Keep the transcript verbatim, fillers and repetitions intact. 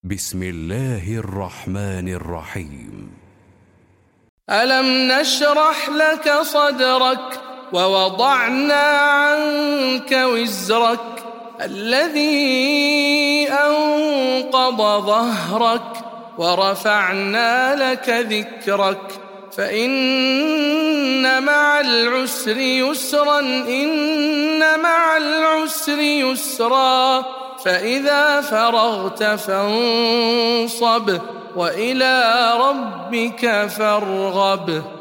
بسم الله الرحمن الرحيم. ألم نشرح لك صدرك ووضعنا عنك وزرك الذي أنقض ظهرك ورفعنا لك ذكرك فإن مع العسر يسرا إن مع العسر يسرا فإذا فرغت فانصب وإلى ربك فارغب.